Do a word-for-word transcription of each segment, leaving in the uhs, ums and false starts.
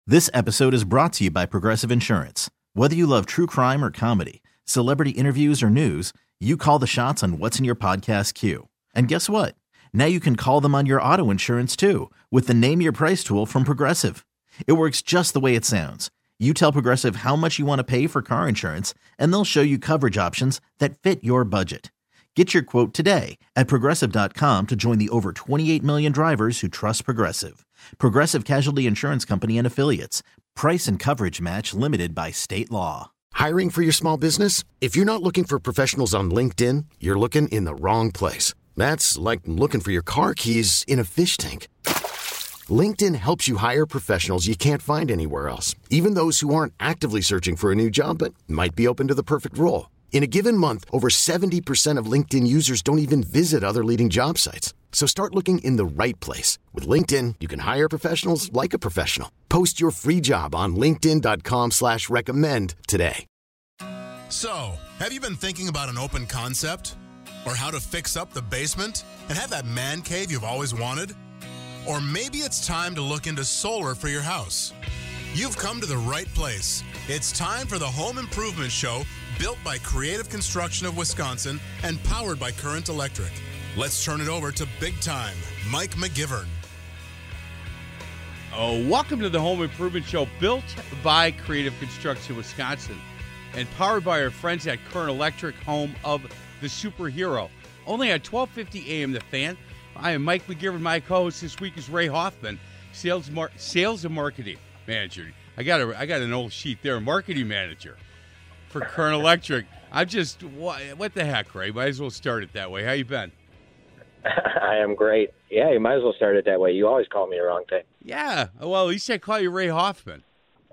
This episode is brought to you by Progressive Insurance. Whether you love true crime or comedy, celebrity interviews or news, you call the shots on what's in your podcast queue. And guess what? Now you can call them on your auto insurance too with the Name Your Price tool from Progressive. It works just the way it sounds. You tell Progressive how much you want to pay for car insurance, and they'll show you coverage options that fit your budget. Get your quote today at Progressive dot com to join the over twenty-eight million drivers who trust Progressive. Progressive Casualty Insurance Company and Affiliates. Price and coverage match limited by state law. Hiring for your small business? If you're not looking for professionals on LinkedIn, you're looking in the wrong place. That's like looking for your car keys in a fish tank. LinkedIn helps you hire professionals you can't find anywhere else, even those who aren't actively searching for a new job but might be open to the perfect role. In a given month, over seventy percent of LinkedIn users don't even visit other leading job sites. So start looking in the right place. With LinkedIn, you can hire professionals like a professional. Post your free job on linkedin dot com slash recommend today. So, have you been thinking about an open concept? Or how to fix up the basement and have that man cave you've always wanted? Or maybe it's time to look into solar for your house. You've come to the right place. It's time for the Home Improvement Show, built by Creative Construction of Wisconsin and powered by Current Electric. Let's turn it over to Big Time, Mike McGivern. Oh, welcome to the Home Improvement Show, built by Creative Construction Wisconsin and powered by our friends at Current Electric, home of the superhero. Only at twelve fifty a.m. The Fan. I am Mike McGivern. My co-host this week is Ray Hoffman, sales mar- sales and marketing manager. I got a I got an old sheet there, marketing manager for Current Electric. I'm just what, what the heck, Ray? Might as well start it that way. How you been? I am great. Yeah, you might as well start it that way. You always call me the wrong thing. Yeah. Well, at least I call you Ray Hoffman.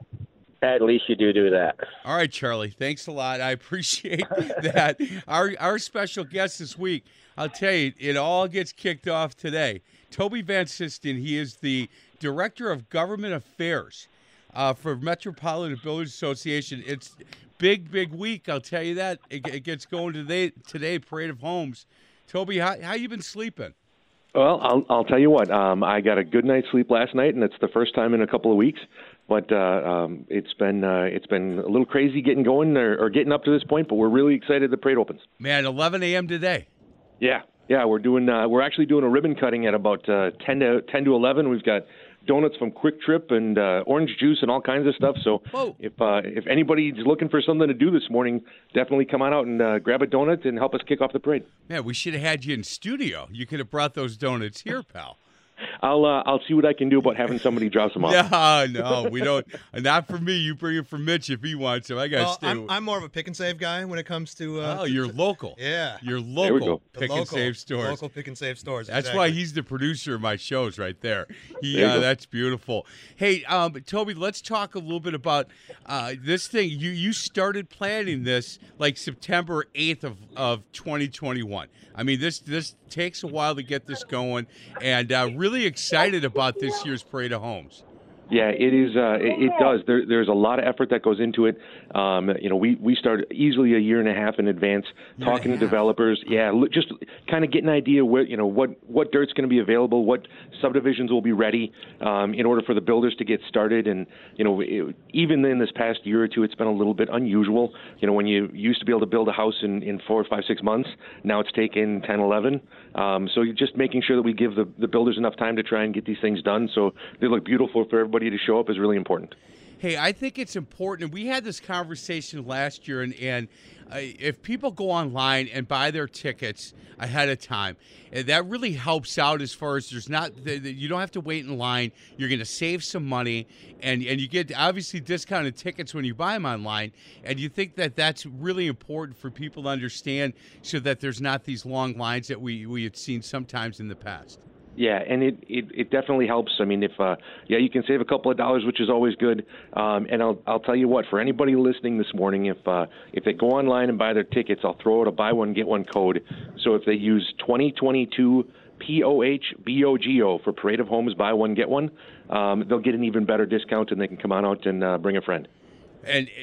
At least you do do that. All right, Charlie. Thanks a lot. I appreciate that. Our our special guest this week, I'll tell you, it all gets kicked off today. Toby Van Sisten, he is the Director of Government Affairs uh, for Metropolitan Builders Association. It's big, big week, I'll tell you that. It, it gets going today, today, Parade of Homes. Toby, how how you been sleeping? Well, I'll, I'll tell you what. Um, I got a good night's sleep last night, and it's the first time in a couple of weeks. But uh, um, it's been uh, it's been a little crazy getting going or, or getting up to this point. But we're really excited the parade opens. Man, eleven a.m. today. Yeah, yeah, we're doing uh, we're actually doing a ribbon cutting at about uh, ten to ten to eleven. We've got donuts from Quick Trip and uh, orange juice and all kinds of stuff. So Whoa. if uh, if anybody's looking for something to do this morning, definitely come on out and uh, grab a donut and help us kick off the parade. Yeah, we should have had you in studio. You could have brought those donuts here, pal. I'll uh, I'll see what I can do about having somebody drop some off. No, no, we don't. Not for me. You bring it for Mitch if he wants to. I got to well, stay. I'm, I'm more of a pick and save guy when it comes to. Uh, oh, you're local. Yeah, you're we local go. pick local, and save stores. Local pick and save stores. That's exactly. why he's the producer of my shows right there. He, There you uh, go. that's beautiful. Hey, um, Toby, let's talk a little bit about uh, this thing. You you started planning this like September eighth of, of twenty twenty-one. I mean, this this takes a while to get this going, and uh, really excited about this year's Parade of Homes. Yeah, it is. Uh, it, it does. There, there's a lot of effort that goes into it. Um, you know, we, we start easily a year and a half in advance, Year talking to and a half. developers. Yeah, look, just kind of get an idea where you know what what dirt's going to be available, what subdivisions will be ready um, in order for the builders to get started. And you know, it, even in this past year or two, it's been a little bit unusual. You know, when you used to be able to build a house in, in four, five, six months, now it's taken ten, eleven. Um, so you're just making sure that we give the, the builders enough time to try and get these things done so they look beautiful for everybody to show up is really important. Hey, I think it's important. We had this conversation last year, and, and uh, if people go online and buy their tickets ahead of time, uh, that really helps out as far as there's not the, the, you don't have to wait in line. You're going to save some money, and, and you get obviously discounted tickets when you buy them online. And you think that that's really important for people to understand so that there's not these long lines that we, we had seen sometimes in the past. Yeah, and it, it, it definitely helps. I mean, if uh, yeah, you can save a couple of dollars, which is always good. Um, and I'll I'll tell you what, for anybody listening this morning, if uh, if they go online and buy their tickets, I'll throw out a buy one get one code. So if they use twenty twenty-two P O H B O G O for Parade of Homes, buy one get one, um, they'll get an even better discount, and they can come on out and uh, bring a friend. And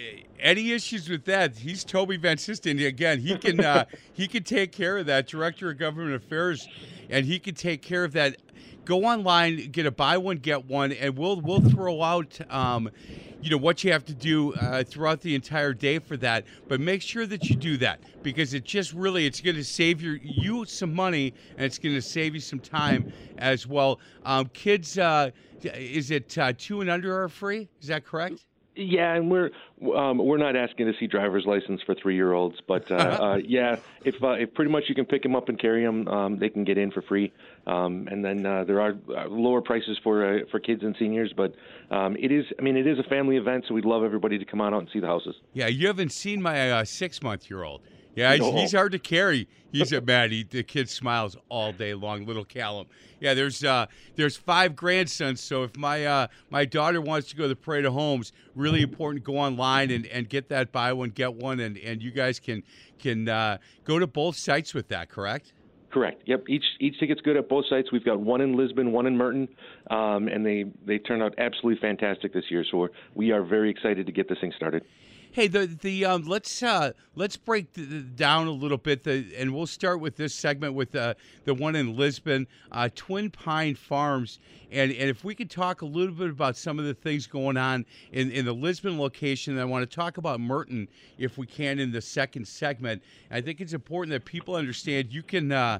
any issues with that, he's Toby Van Sisten. Again, he can uh, he can take care of that, Director of Government Affairs, and he can take care of that. Go online, get a buy one, get one, and we'll we'll throw out um, you know, what you have to do uh, throughout the entire day for that. But make sure that you do that, because it just really, it's going to save your, you some money, and it's going to save you some time as well. Um, kids, uh, is it uh, two and under are free? Is that correct? Yeah, and we're um, we're not asking to see driver's license for three-year-olds, but uh, uh, yeah, if uh, if pretty much you can pick them up and carry them, um, they can get in for free. Um, and then uh, there are lower prices for uh, for kids and seniors, but um, it is, I mean, it is a family event, so we'd love everybody to come on out and see the houses. Yeah, you haven't seen my uh, six-month-year-old. Yeah, No. he's hard to carry. He's a man. He, the kid smiles all day long, little Callum. Yeah, there's uh, there's five grandsons, so if my uh, my daughter wants to go to the Parade of Homes, really important, go online and, and get that buy one, get one, and, and you guys can can uh, go to both sites with that, correct? Correct. Yep. Each each ticket's good at both sites. We've got one in Lisbon, one in Merton, um, and they, they turned out absolutely fantastic this year. So we're, we are very excited to get this thing started. Hey, the the um, let's uh, let's break the, the down a little bit, the, and we'll start with this segment with uh, the one in Lisbon, uh, Twin Pine Farms, and and if we could talk a little bit about some of the things going on in, in the Lisbon location, and I want to talk about Merton if we can in the second segment. I think it's important that people understand you can, uh,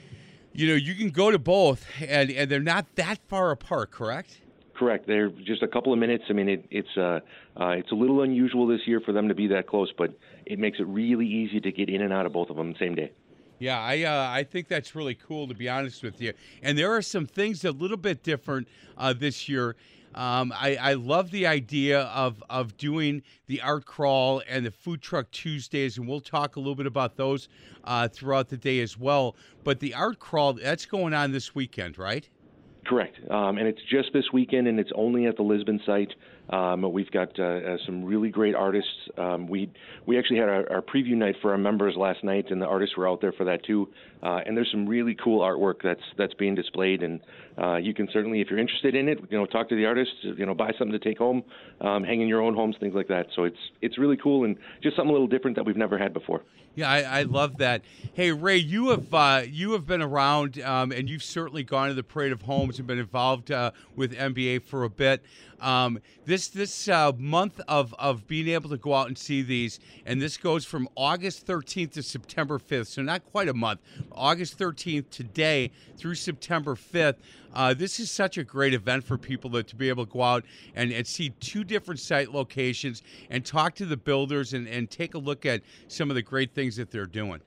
you know, you can go to both, and and they're not that far apart, correct? Correct. They're just a couple of minutes. I mean, it, it's uh, uh, it's a little unusual this year for them to be that close, but it makes it really easy to get in and out of both of them the same day. Yeah, I uh, I think that's really cool, to be honest with you. And there are some things a little bit different uh, this year. Um, I, I love the idea of, of doing the art crawl and the food truck Tuesdays, and we'll talk a little bit about those uh, throughout the day as well. But the art crawl, that's going on this weekend, right? Correct. Um, and it's just this weekend, and it's only at the Lisbon site. Um, we've got uh, uh, some really great artists. Um, we we actually had our, our preview night for our members last night, and the artists were out there for that too. Uh, and there's some really cool artwork that's that's being displayed, and uh, you can certainly, if you're interested in it, you know, talk to the artists. You know, buy something to take home, um, hang in your own homes, things like that. So it's it's really cool and just something a little different that we've never had before. Yeah, I, I love that. Hey, Ray, you have uh, you have been around, um, and you've certainly gone to the Parade of Homes and been involved uh, with M B A for a bit. Um, this this uh, month of, of being able to go out and see these, and this goes from August thirteenth to September fifth, so not quite a month. August thirteenth today through September fifth. Uh, this is such a great event for people to, to be able to go out and, and see two different site locations and talk to the builders and, and take a look at some of the great things that they're doing.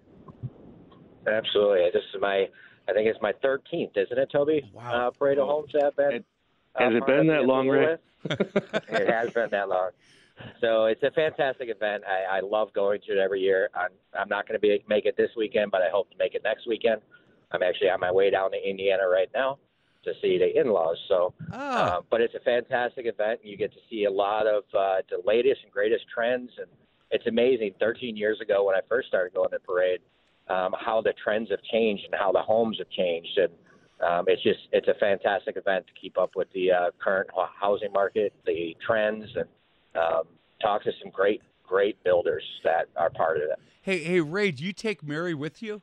Absolutely. This is my, I think it's my thirteenth, isn't it, Toby? Wow. Uh, Parade of Homes that been. It, has uh, it been that long, Ray? It has been that long. So it's a fantastic event. I, I love going to it every year. I'm, I'm not going to be make it this weekend, but I hope to make it next weekend. I'm actually on my way down to Indiana right now to see the in-laws. So, Oh. uh, but it's a fantastic event. You get to see a lot of uh, the latest and greatest trends, and it's amazing. thirteen years ago, when I first started going to Parade, um, how the trends have changed and how the homes have changed, and um, it's just it's a fantastic event to keep up with the uh, current housing market, the trends, and um, talk to some great great builders that are part of it. Hey, hey, Ray, do you take Mary with you?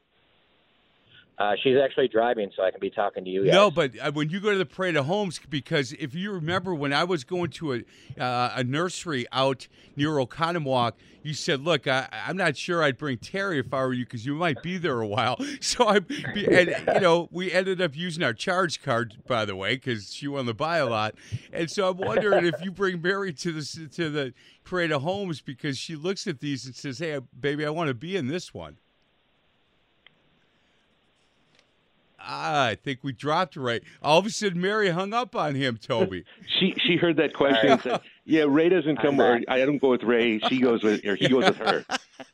Uh, she's actually driving, so I can be talking to you guys. No, but uh, when you go to the Parade of Homes, because if you remember when I was going to a uh, a nursery out near Oconomowoc, you said, "Look, I, I'm not sure I'd bring Terry if I were you, because you might be there a while." So I, and you know, we ended up using our charge card, by the way, because she wanted to buy a lot. And so I'm wondering if you bring Mary to the to the Parade of Homes, because she looks at these and says, "Hey, baby, I want to be in this one." Ah, I think we dropped Ray. All of a sudden, Mary hung up on him, Toby. She she heard that question and said, "Yeah, Ray doesn't come. Or I don't go with Ray. She goes with, or he goes with her."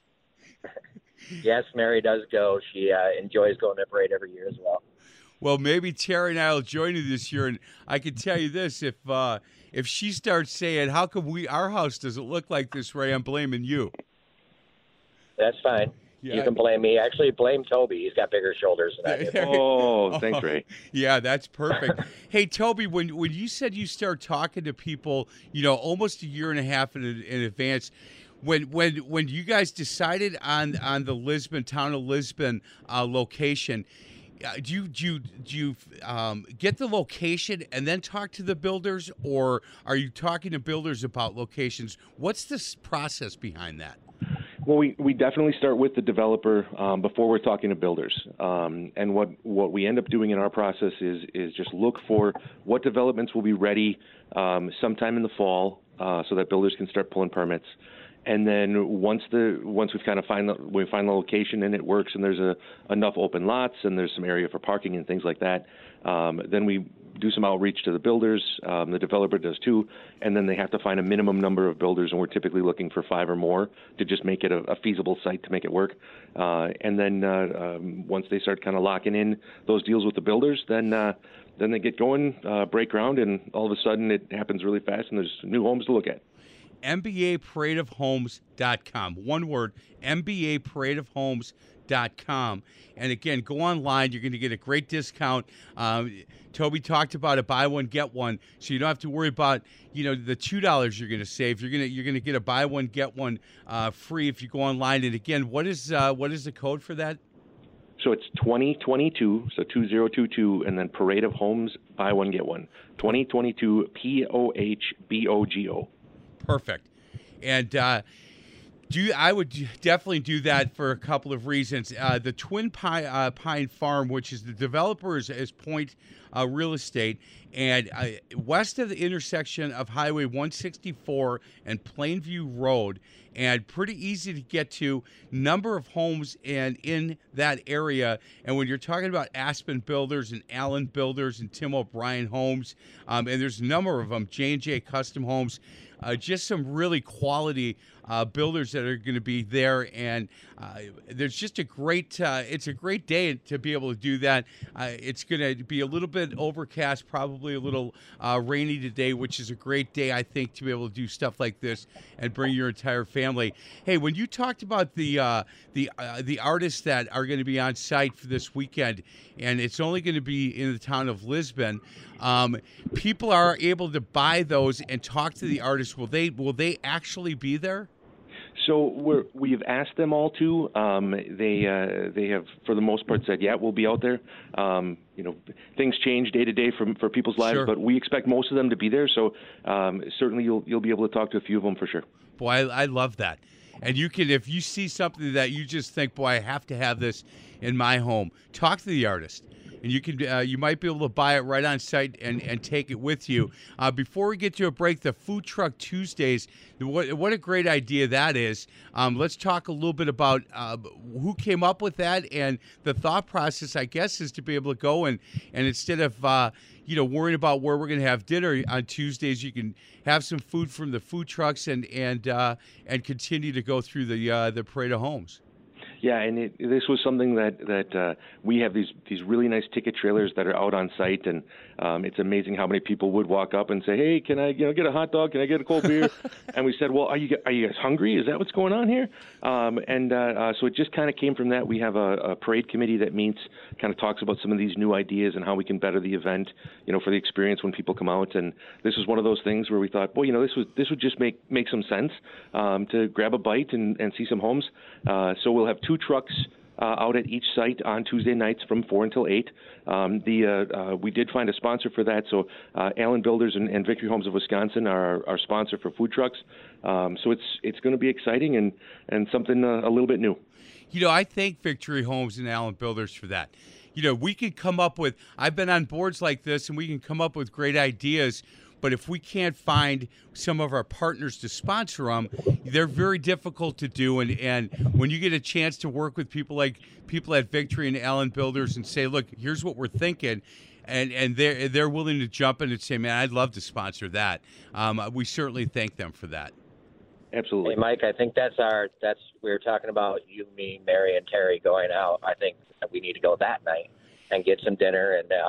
Yes, Mary does go. She uh, enjoys going to Parade every year as well. Well, maybe Terry and I will join you this year, and I can tell you this: if uh, if she starts saying, "How come we our house doesn't look like this, Ray?" I'm blaming you. That's fine. Yeah. You can blame me. Actually, blame Toby. He's got bigger shoulders than I do. Oh, thanks, Ray. Yeah, that's perfect. Hey, Toby, when when you said you start talking to people, you know, almost a year and a half in, in advance, When when when you guys decided on on the Lisbon town of Lisbon uh, location, uh, do you do you, do you um, get the location and then talk to the builders, or are you talking to builders about locations? What's this process behind that? Well, we, we definitely start with the developer um, before we're talking to builders. Um, and what, what we end up doing in our process is is just look for what developments will be ready um, sometime in the fall uh, so that builders can start pulling permits. And then once the once we've kind of find the, we find the location and it works and there's a, enough open lots and there's some area for parking and things like that, um, then we do some outreach to the builders. Um, the developer does too, and then they have to find a minimum number of builders, and we're typically looking for five or more to just make it a, a feasible site to make it work. Uh, and then uh, um, once they start kind of locking in those deals with the builders, then uh, then they get going, uh, break ground, and all of a sudden it happens really fast, and there's new homes to look at. M B A parade of homes dot com. One word, M B A parade of homes dot com. And again, go online. You're going to get a great discount. Um, Toby talked about a buy one, get one, so you don't have to worry about, you know, the two dollars you're going to save. You're going to you're going to get a buy one, get one uh, free if you go online. And again, what is uh, what is the code for that? So it's twenty twenty-two, so two zero two two, and then Parade of Homes, buy one, get one. twenty twenty-two, P O H B O G O. Perfect. And uh, do I would definitely do that for a couple of reasons. Uh, the Twin Pine, uh, Pine Farm, which is the developer, is, is Point uh, Real Estate, and uh, west of the intersection of Highway one sixty-four and Plainview Road, and pretty easy to get to. Number of homes and in that area. And when you're talking about Aspen Builders and Allen Builders and Tim O'Brien Homes, um, and there's a number of them, J and J Custom Homes. Uh, just some really quality uh, builders that are going to be there, and uh, there's just a great. Uh, it's a great day to be able to do that. Uh, it's going to be a little bit overcast, probably a little uh, rainy today, which is a great day, I think, to be able to do stuff like this and bring your entire family. Hey, when you talked about the uh, the uh, the artists that are going to be on site for this weekend, and it's only going to be in the town of Lisbon. Um, people are able to buy those and talk to the artists. Will they will they actually be there? So we're, we've asked them all to. Um, they uh, they have, for the most part, said, yeah, we'll be out there. Um, you know, things change day to day for for people's lives, Sure. but we expect most of them to be there. So um, certainly you'll you'll be able to talk to a few of them for sure. Boy, I, I love that. And you can, if you see something that you just think, boy, I have to have this in my home, talk to the artist. And you can, uh, you might be able to buy it right on site and, and take it with you. Uh, before we get to a break, the Food Truck Tuesdays, what, what a great idea that is. Um, let's talk a little bit about uh, who came up with that, and the thought process, I guess, is to be able to go and, and instead of, uh, you know, worrying about where we're going to have dinner on Tuesdays, you can have some food from the food trucks and and uh, and continue to go through the uh, the parade of homes. Yeah, and it, this was something that that uh, we have these these really nice ticket trailers that are out on site, and um, it's amazing how many people would walk up and say, "Hey, can I you know get a hot dog? Can I get a cold beer?" And we said, "Well, are you are you guys hungry? Is that what's going on here?" Um, and uh, uh, so it just kind of came from that. We have a, a parade committee that meets, kind of talks about some of these new ideas and how we can better the event, you know, for the experience when people come out. And this was one of those things where we thought, well, you know, this was this would just make make some sense um, to grab a bite and, and see some homes. Uh, so we'll have two trucks uh, out at each site on Tuesday nights from four until eight. Um, the uh, uh, we did find a sponsor for that, so uh, Allen Builders and, and Victory Homes of Wisconsin are our, our sponsor for food trucks. Um, so it's it's going to be exciting and and something uh, a little bit new. You know, I thank Victory Homes and Allen Builders for that. You know, we could come up with. I've been on boards like this, and we can come up with great ideas. But if we can't find some of our partners to sponsor them, they're very difficult to do. And, and when you get a chance to work with people like people at Victory and Allen Builders and say, look, here's what we're thinking, and, and they're, they're willing to jump in and say, man, I'd love to sponsor that. Um, we certainly thank them for that. Absolutely. Hey, Mike, I think that's our, that's, we were talking about you, me, Mary, and Terry going out. I think that we need to go that night and get some dinner and, uh,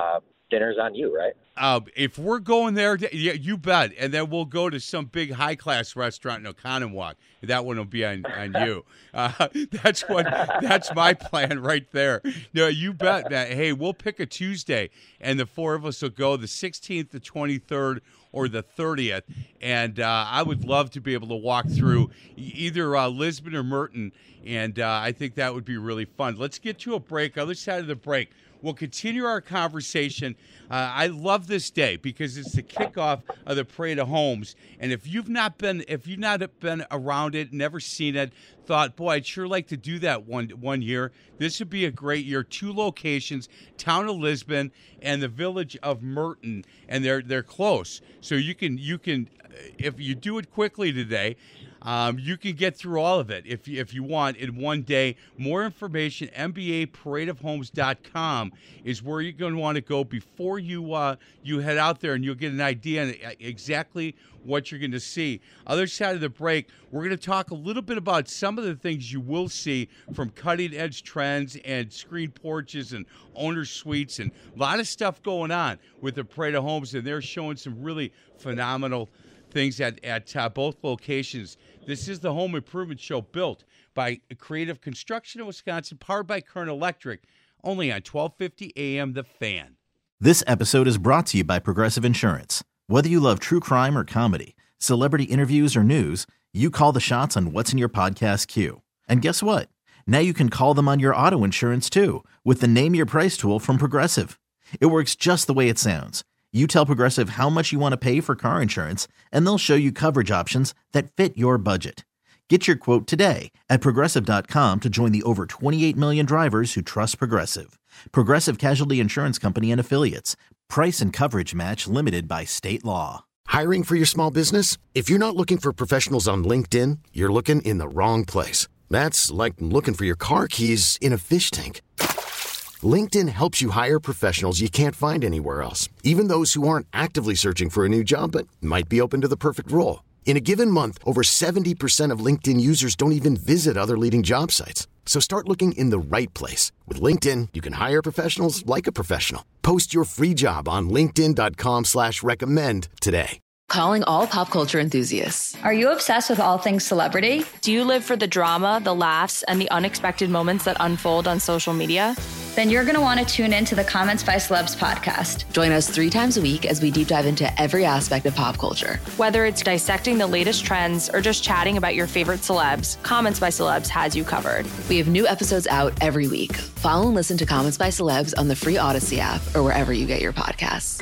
dinner's on you, right? Uh, if we're going there, yeah, you bet. And then we'll go to some big high-class restaurant in Oconomowoc. That one will be on, on you. Uh, that's what. That's my plan right there. No, you bet, man. Hey, we'll pick a Tuesday, and the four of us will go the sixteenth, the twenty-third, or the thirtieth. And uh, I would love to be able to walk through either uh, Lisbon or Merton, and uh, I think that would be really fun. Let's get to a break. Other side of the break, we'll continue our conversation. Uh, I love this day because it's the kickoff of the Parade of Homes, and if you've not been, if you've not been around it, never seen it, thought, boy, I'd sure like to do that one one year. This would be a great year. Two locations: town of Lisbon and the village of Merton, and they're they're close, so you can you can if you do it quickly today. Um, you can get through all of it if you, if you want in one day. More information, M B A parade of homes dot com is where you're going to want to go before you uh, you head out there, and you'll get an idea on exactly what you're going to see. Other side of the break, we're going to talk a little bit about some of the things you will see from cutting-edge trends and screen porches and owner suites, and a lot of stuff going on with the Parade of Homes, and they're showing some really phenomenal things at, at uh, both locations. This is the Home Improvement Show, built by Creative Construction in Wisconsin, powered by Kern Electric, only on twelve fifty A M The Fan. This episode is brought to you by Progressive Insurance. Whether you love true crime or comedy, celebrity interviews or news, you call the shots on what's in your podcast queue. And guess what? Now you can call them on your auto insurance too, with the Name Your Price tool from Progressive. It works just the way it sounds. You tell Progressive how much you want to pay for car insurance, and they'll show you coverage options that fit your budget. Get your quote today at Progressive dot com to join the over twenty-eight million drivers who trust Progressive. Progressive Casualty Insurance Company and Affiliates. Price and coverage match limited by state law. Hiring for your small business? If you're not looking for professionals on LinkedIn, you're looking in the wrong place. That's like looking for your car keys in a fish tank. LinkedIn helps you hire professionals you can't find anywhere else, even those who aren't actively searching for a new job but might be open to the perfect role. In a given month, over seventy percent of LinkedIn users don't even visit other leading job sites. So start looking in the right place. With LinkedIn, you can hire professionals like a professional. Post your free job on linkedin dot com slash recommend today. Calling all pop culture enthusiasts. Are you obsessed with all things celebrity? Do you live for the drama, the laughs, and the unexpected moments that unfold on social media? Then you're going to want to tune in to the Comments by Celebs podcast. Join us three times a week as we deep dive into every aspect of pop culture. Whether it's dissecting the latest trends or just chatting about your favorite celebs, Comments by Celebs has you covered. We have new episodes out every week. Follow and listen to Comments by Celebs on the free Odyssey app or wherever you get your podcasts.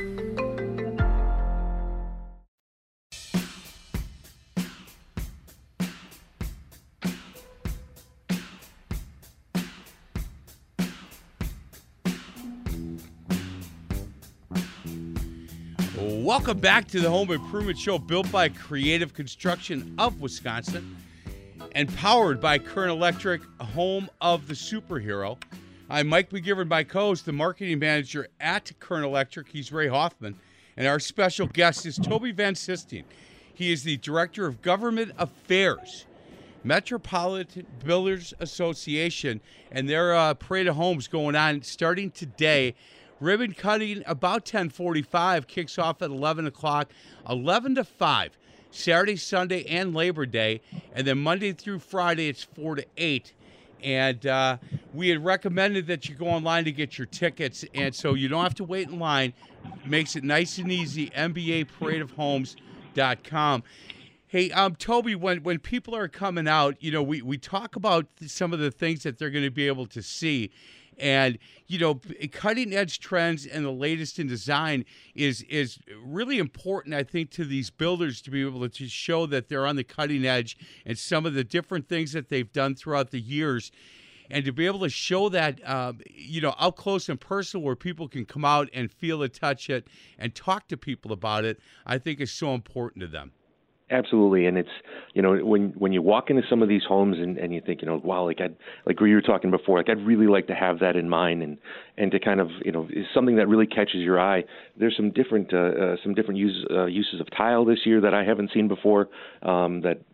Welcome back to the Home Improvement Show, built by Creative Construction of Wisconsin and powered by Kern Electric, home of the superhero. I'm Mike McGivern, my co-host, the marketing manager at Kern Electric. He's Ray Hoffman, and our special guest is Toby Van Sistine. He is the Director of Government Affairs, Metropolitan Builders Association, and their uh, Parade of Homes going on starting today. Ribbon cutting about ten forty-five, kicks off at eleven o'clock, eleven to five, Saturday, Sunday, and Labor Day. And then Monday through Friday, it's four to eight. And uh, we had recommended that you go online to get your tickets, and so you don't have to wait in line. Makes it nice and easy, M B A parade of homes dot com. Hey, um, Toby, when, when people are coming out, you know, we, we talk about some of the things that they're going to be able to see. And, you know, cutting edge trends and the latest in design is is really important, I think, to these builders to be able to show that they're on the cutting edge and some of the different things that they've done throughout the years. And to be able to show that, um, you know, up close and personal where people can come out and feel it, touch it, and talk to people about it, I think is so important to them. Absolutely, and it's, you know, when when you walk into some of these homes and, and you think, you know, wow, like I'd, like we were talking before, like I'd really like to have that in mind, and, and to kind of, you know, is something that really catches your eye. There's some different uh, uh, some different uses uh, uses of tile this year that I haven't seen before, um, that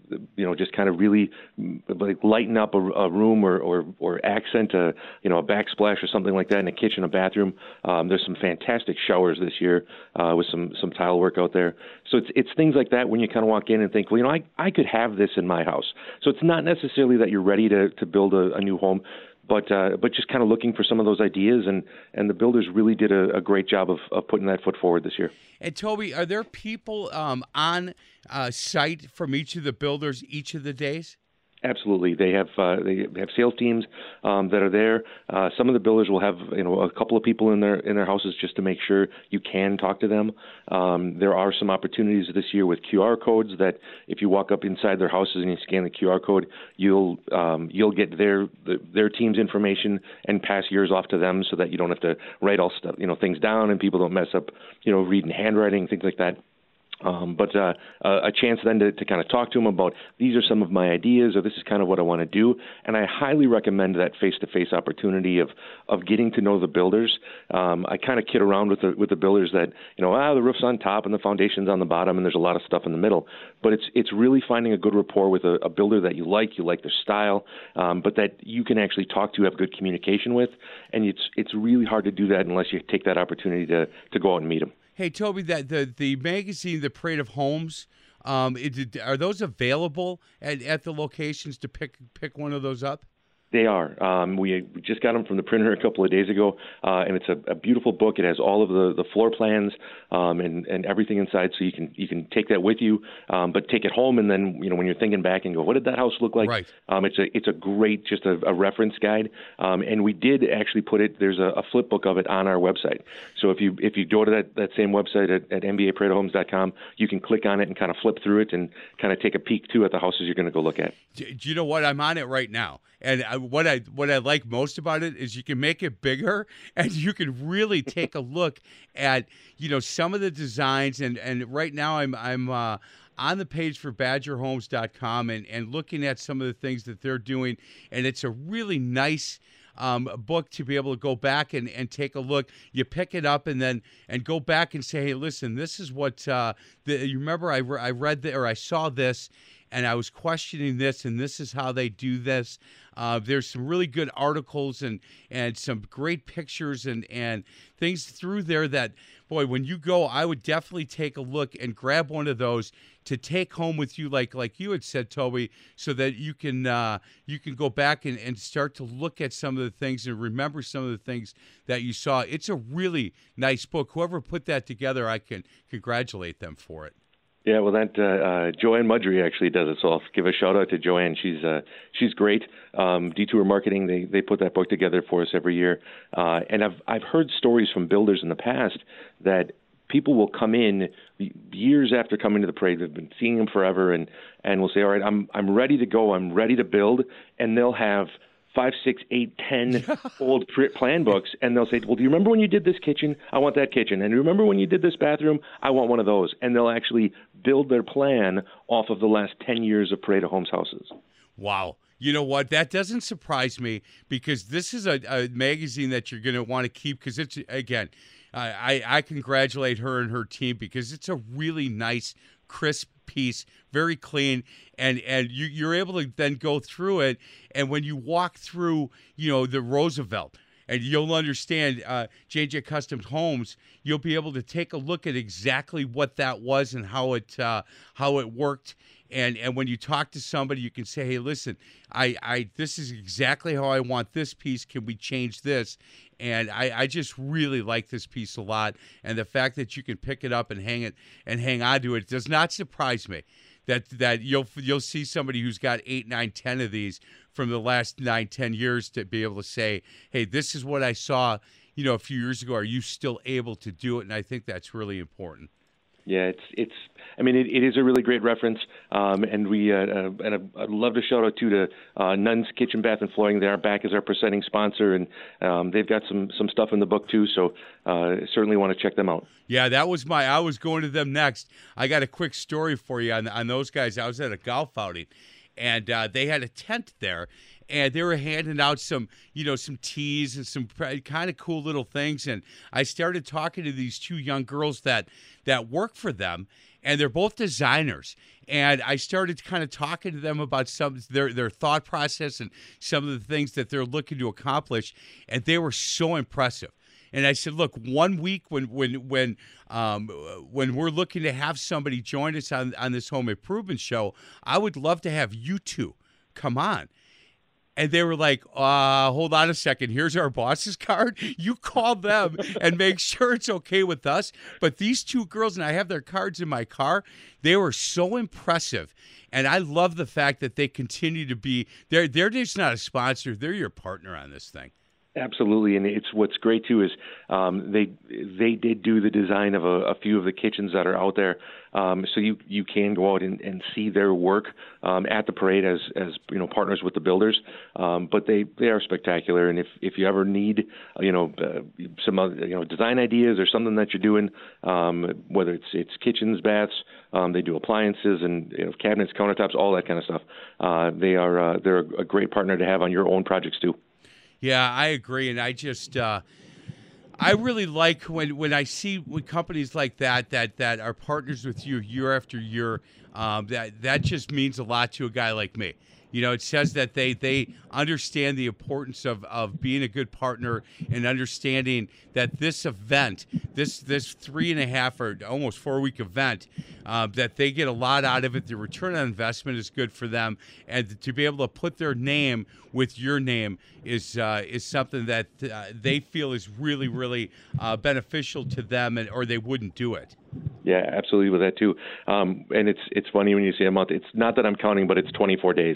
you know, just kind of really like lighten up a, a room or, or, or accent a, you know, a backsplash or something like that in a kitchen, a bathroom. Um, there's some fantastic showers this year uh, with some, some tile work out there. So it's it's things like that when you kind of walk in and think, well, you know, I, I could have this in my house. So it's not necessarily that you're ready to, to build a, a new home, but uh, but just kind of looking for some of those ideas, and, and the builders really did a, a great job of, of putting that foot forward this year. And Toby, are there people um, on uh, site from each of the builders each of the days? Absolutely, they have uh, they have sales teams um, that are there. Uh, some of the builders will have you know a couple of people in their in their houses just to make sure you can talk to them. Um, there are some opportunities this year with Q R codes that if you walk up inside their houses and you scan the Q R code, you'll um, you'll get their the, their team's information and pass yours off to them, so that you don't have to write all stuff you know things down, and people don't mess up you know reading handwriting, things like that. Um, but uh, a chance then to, to kind of talk to them about these are some of my ideas, or this is kind of what I want to do. And I highly recommend that face-to-face opportunity of of getting to know the builders. Um, I kind of kid around with the with the builders that you know ah the roof's on top and the foundation's on the bottom and there's a lot of stuff in the middle. But it's it's really finding a good rapport with a, a builder that you like, you like their style, um, but that you can actually talk to, have good communication with. And it's it's really hard to do that unless you take that opportunity to to go out and meet them. Hey, Toby, that the the magazine, The Parade of Homes, um, it, are those available at, at the locations to pick pick one of those up? They are. Um, we just got them from the printer a couple of days ago, uh, and it's a, a beautiful book. It has all of the, the floor plans um, and, and everything inside, so you can you can take that with you, um, but take it home, and then you know when you're thinking back and go, what did that house look like? Right. Um, it's a it's a great just a, a reference guide, um, and we did actually put it. There's a, a flip book of it on our website. So if you if you go to that, that same website at, at N B A parade of homes dot com, you can click on it and kind of flip through it and kind of take a peek too at the houses you're going to go look at. Do you know what? I'm on it right now. And I, what I what I like most about it is you can make it bigger, and you can really take a look at you know some of the designs. And, and right now I'm I'm uh, on the page for badger homes dot com and, and looking at some of the things that they're doing, and it's a really nice um, book to be able to go back and, and take a look. You pick it up and then and go back and say, hey, listen, this is what uh, the, you remember I re- I read the, or I saw this. And I was questioning this, and this is how they do this. Uh, there's some really good articles and and some great pictures and, and things through there that, boy, when you go, I would definitely take a look and grab one of those to take home with you, like like you had said, Toby, so that you can uh, you can go back and, and start to look at some of the things and remember some of the things that you saw. It's a really nice book. Whoever put that together, I can congratulate them for it. Yeah, well, that uh, uh, Joanne Mudry actually does it, so I'll give a shout out to Joanne. She's uh, she's great. Um, Detour Marketing, they they put that book together for us every year, uh, and I've I've heard stories from builders in the past that people will come in years after coming to the parade. They've been seeing them forever, and and will say, all right, I'm I'm ready to go. I'm ready to build, and they'll have five, six, eight, ten old plan books, and they'll say, well, do you remember when you did this kitchen? I want that kitchen. And do you remember when you did this bathroom? I want one of those. And they'll actually build their plan off of the last ten years of Parade of Homes houses. Wow. You know what? That doesn't surprise me, because this is a, a magazine that you're going to want to keep, because it's, again, I, I congratulate her and her team, because it's a really nice, crisp piece, very clean, and and you, you're able to then go through it, and when you walk through, you know, the Roosevelt, and you'll understand uh, J J Custom Homes, you'll be able to take a look at exactly what that was and how it uh, how it worked. And and when you talk to somebody, you can say, hey, listen, I, I this is exactly how I want this piece. Can we change this? And I, I just really like this piece a lot. And the fact that you can pick it up and hang it and hang on to it does not surprise me. That that you'll you'll see somebody who's got eight, nine, ten of these from the last nine, ten years to be able to say, hey, this is what I saw, you know, a few years ago. Are you still able to do it? And I think that's really important. Yeah, it's it's. I mean, it, it is a really great reference, um, and we uh, uh, and I'd love to shout out too to uh, Nunn's Kitchen, Bath and Flooring. They are back as our presenting sponsor, and um, they've got some some stuff in the book too. So uh, certainly want to check them out. Yeah, that was my. I was going to them next. I got a quick story for you on on those guys. I was at a golf outing, and uh, they had a tent there. And they were handing out some, you know, some teas and some kind of cool little things. And I started talking to these two young girls that that work for them. and they're both designers. And I started kind of talking to them about some their their thought process and some of the things that they're looking to accomplish, and they were so impressive. And I said, look, one week when when when um, when we're looking to have somebody join us on, on this home improvement show, I would love to have you two come on. And they were like, uh, hold on a second. Here's our boss's card. You call them and make sure it's okay with us. But these two girls, and I have their cards in my car, they were so impressive. And I love the fact that they continue to be, they're, they're just not a sponsor. They're your partner on this thing. Absolutely, and it's what's great too is um, they they did do the design of a, a few of the kitchens that are out there, um, so you you can go out and, and see their work um, at the parade as as you know partners with the builders. Um, but they, they are spectacular, and if, if you ever need you know uh, some other, you know design ideas or something that you're doing, um, whether it's it's kitchens, baths, um, they do appliances and you know, cabinets, countertops, all that kind of stuff. Uh, they are uh, they're a great partner to have on your own projects too. Yeah, I agree, and I just uh, I really like when, when I see when companies like that that that are partners with you year after year. Um, that that just means a lot to a guy like me. You know, it says that they they understand the importance of, of being a good partner and understanding that this event, this this three and a half or almost four week event, uh, that they get a lot out of it. The return on investment is good for them, and to be able to put their name with your name is uh, is something that uh, they feel is really really uh, beneficial to them, and or they wouldn't do it. Yeah, absolutely with that too. Um, and it's it's funny when you say a month. It's not that I'm counting, but it's twenty-four days.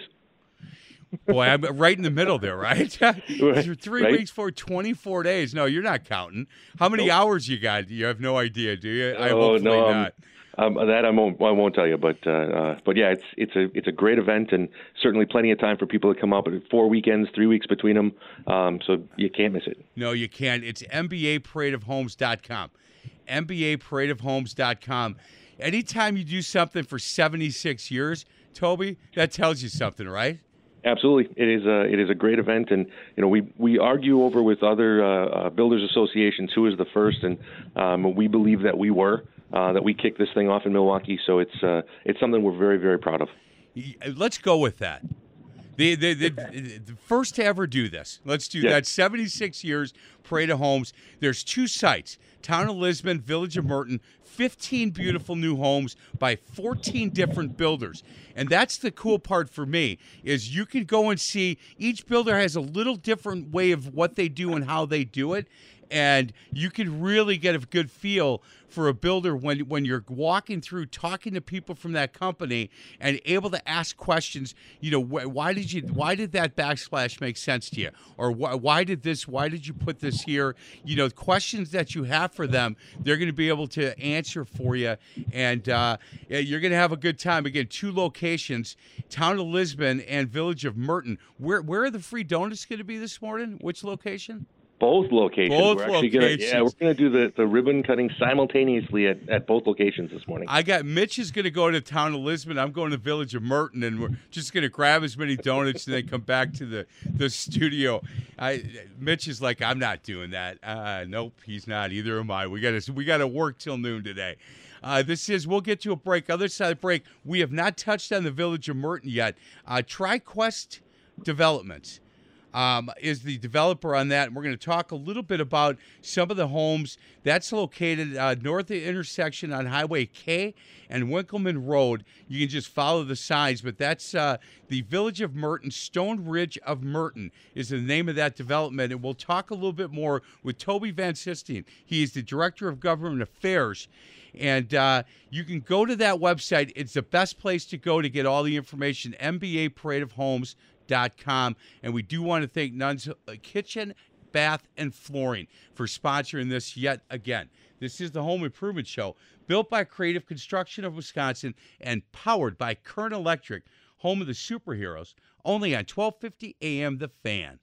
Boy, I'm right in the middle there, right? Three right? weeks for twenty-four days. No, you're not counting. How many nope. hours you got? You have no idea, do you? I oh hopefully no, um, not. Um, that I won't. I won't tell you. But uh, uh, but yeah, it's it's a it's a great event, and certainly plenty of time for people to come up. Four weekends, three weeks between them, um, so you can't miss it. No, you can't. It's M B A parade of homes dot com. M B A parade of homes dot com. Anytime you do something for seventy-six years, Toby, that tells you something, right? Absolutely, it is a it is a great event, and you know we, we argue over with other uh, uh, builders associations who is the first, and um, we believe that we were uh, that we kicked this thing off in Milwaukee. So it's uh, it's something we're very very proud of. Let's go with that. The the, the, the first to ever do this. Let's do yes. that. seventy-six years, Parade of Homes. There's two sites: Town of Lisbon, Village of Merton. fifteen beautiful new homes by fourteen different builders. And that's the cool part for me, is you can go and see each builder has a little different way of what they do and how they do it. And you can really get a good feel for a builder when when you're walking through, talking to people from that company, and able to ask questions. You know, wh- why did you? Why did that backsplash make sense to you? Or wh- why did this? Why did you put this here? You know, questions that you have for them, they're going to be able to answer for you, and uh, you're going to have a good time. Again, two locations: Town of Lisbon and Village of Merton. Where where are the free donuts going to be this morning? Which location? Both locations. Both we're actually locations. Gonna, yeah, we're going to do the, the ribbon cutting simultaneously at, at both locations this morning. I got Mitch is going to go to Town of Lisbon. I'm going to Village of Merton, and we're just going to grab as many donuts and then come back to the, the studio. I, Mitch is like, I'm not doing that. Uh, nope, he's not. Either am I. We got to we got to work till noon today. Uh, this is, we'll get to a break. Other side of the break, we have not touched on the Village of Merton yet. Uh, TriQuest Developments. Um, is the developer on that. And we're going to talk a little bit about some of the homes. That's located uh, north of the intersection on Highway K and Winkleman Road. You can just follow the signs, but that's uh, the Village of Merton. Stone Ridge of Merton is the name of that development. And we'll talk a little bit more with Toby Van Sistine. He is the Director of Government Affairs. And uh, you can go to that website. It's the best place to go to get all the information, M B A parade of homes dot com. And we do want to thank Nuns Kitchen, Bath, and Flooring for sponsoring this yet again. This is the Home Improvement Show, built by Creative Construction of Wisconsin and powered by Kern Electric, home of the superheroes, only on twelve fifty A M The Fan.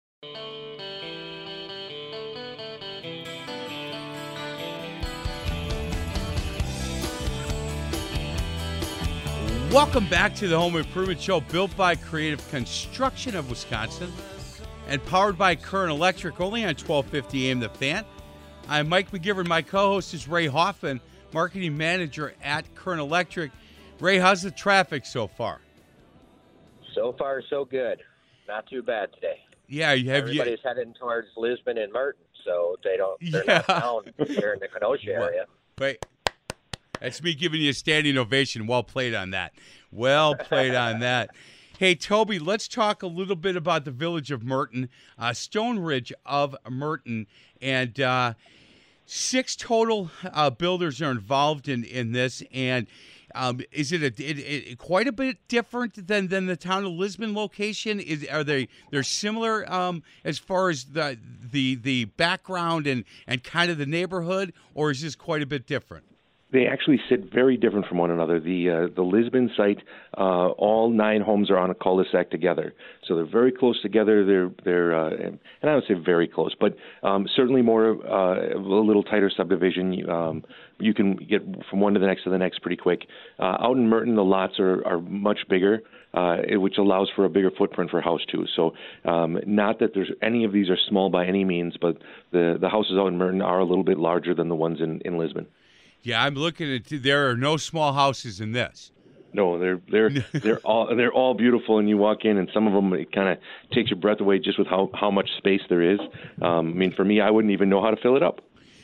Welcome back to the Home Improvement Show, built by Creative Construction of Wisconsin and powered by Kern Electric, only on twelve fifty A M The Fan. I'm Mike McGivern. My co-host is Ray Hoffman. marketing manager at Kern Electric. Ray, how's the traffic so far? So far, so good. Not too bad today. Yeah, you have everybody's you, heading towards Lisbon and Merton, so they don't. They're yeah. not down here in the Kenosha area. Wait, that's me giving you a standing ovation. Well played on that. Well played on that. Hey, Toby, let's talk a little bit about the village of Merton, uh, Stone Ridge of Merton, and uh, six total uh, builders are involved in, in this. And um, is it, a, it, it quite a bit different than, than the town of Lisbon location? Is are they they're similar um, as far as the the the background and, and kind of the neighborhood, or is this quite a bit different? They actually sit very different from one another. The uh, the Lisbon site, uh, all nine homes are on a cul-de-sac together, so they're very close together. They're they're uh, and I don't say very close, but um, certainly more uh, a little tighter subdivision. Um, you can get from one to the next to the next pretty quick. Uh, out in Merton, the lots are are much bigger, uh, which allows for a bigger footprint for a house too. So um, not that there's any of these are small by any means, but the the houses out in Merton are a little bit larger than the ones in, in Lisbon. Yeah, I'm looking at. There are no small houses in this. No, they're they're they're all they're all beautiful, and you walk in, and some of them it kind of takes your breath away just with how, how much space there is. Um, I mean, for me, I wouldn't even know how to fill it up.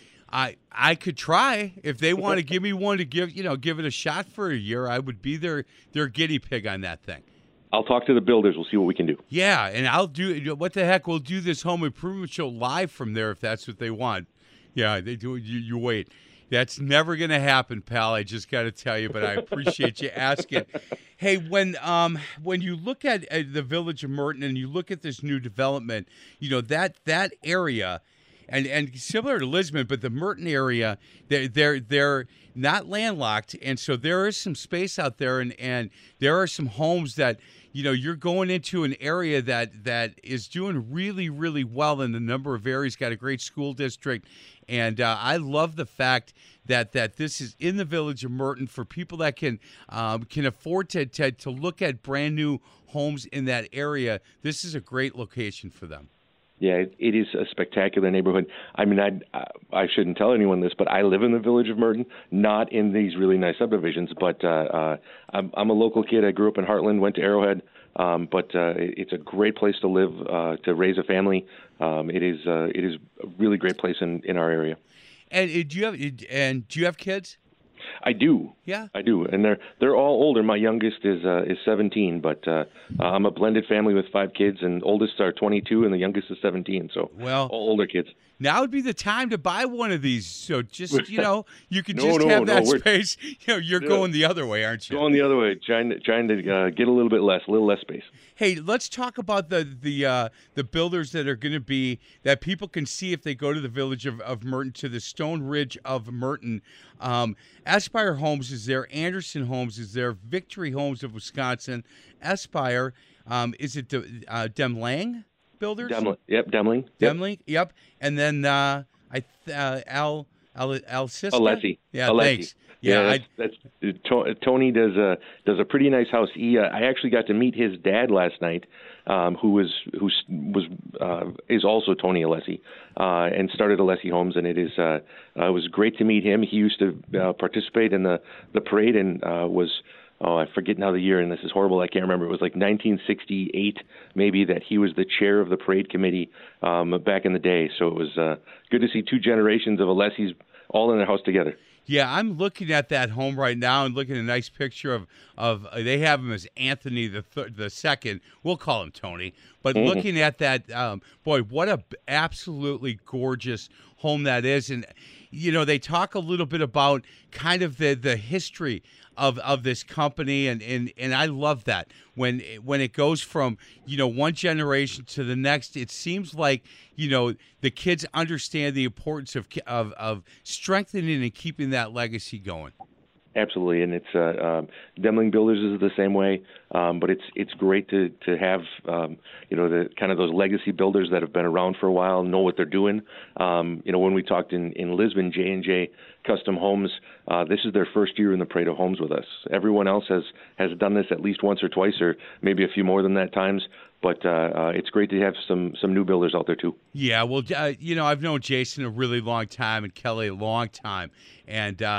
I I could try if they want to give me one to give you know give it a shot for a year. I would be their their guinea pig on that thing. I'll talk to the builders. We'll see what we can do. Yeah, and I'll do what the heck. We'll do this home improvement show live from there if that's what they want. Yeah, they do. You, you wait. That's never going to happen, pal. I just got to tell you, but I appreciate you asking. Hey, when um when you look at uh, the village of Merton and you look at this new development, you know that that area, and and similar to Lisbon, but the Merton area, they're they're they're not landlocked, and so there is some space out there, and and there are some homes that. You know, you're going into an area that, that is doing really, really well in a number of areas, got a great school district. And uh, I love the fact that, that this is in the village of Merton for people that can um, can afford to, to, to look at brand new homes in that area. This is a great location for them. Yeah, it, it is a spectacular neighborhood. I mean, I I shouldn't tell anyone this, but I live in the village of Merton, not in these really nice subdivisions. But uh, uh, I'm, I'm a local kid. I grew up in Heartland, went to Arrowhead, um, but uh, it, it's a great place to live, uh, to raise a family. Um, it is uh, it is a really great place in, in our area. And uh, do you have and do you have kids? I do. Yeah, I do, and they're they're all older. My youngest is uh, is seventeen, but uh, I'm a blended family with five kids, and oldest are twenty-two, and the youngest is seventeen. So well, all older kids. Now would be the time to buy one of these. So just, you know, you can no, just no, have that no, space. You know, you're yeah. going the other way, aren't you? Going the other way, trying to, trying to uh, get a little bit less, a little less space. Hey, let's talk about the the uh, the builders that are going to be, that people can see if they go to the village of, of Merton, to the Stone Ridge of Merton. Um, Aspire Homes is there. Anderson Homes is there. Victory Homes of Wisconsin. Aspire, um, is it De, uh, Demlang Builders? Demling, yep, Demling. Yep. Demling, yep. And then uh, I uh, Al Al Alcista? Alessi. Yeah, Alessi. thanks. Yeah, yeah that's, that's uh, Tony does a does a pretty nice house. He, uh, I actually got to meet his dad last night, um, who was who was uh, is also Tony Alessi, uh, and started Alessi Homes, and it is uh, uh, it was great to meet him. He used to uh, participate in the the parade and uh, was. Oh, I forget now the year, and this is horrible. I can't remember. It was like nineteen sixty-eight, maybe, that he was the chair of the parade committee um, back in the day. So it was uh, good to see two generations of Alessis all in their house together. Yeah, I'm looking at that home right now and looking at a nice picture of of uh, they have him as Anthony the th- the second. We'll call him Tony. But mm-hmm. looking at that, um, boy, what a absolutely gorgeous home that is. And you know, they talk a little bit about kind of the the history of of this company, and, and and I love that when when it goes from, you know, one generation to the next. It seems like, you know, the kids understand the importance of of of strengthening and keeping that legacy going. Absolutely, and it's uh, um, Demling Builders is the same way, um, but it's it's great to to have um, you know, the kind of those legacy builders that have been around for a while, know what they're doing. Um, you know, when we talked in, in Lisbon, J and J Custom Homes, uh, this is their first year in the Parade of Homes with us. Everyone else has has done this at least once or twice, or maybe a few more than that times. But uh, uh, it's great to have some some new builders out there too. Yeah, well, uh, you know, I've known Jason a really long time and Kelly a long time, and. Uh,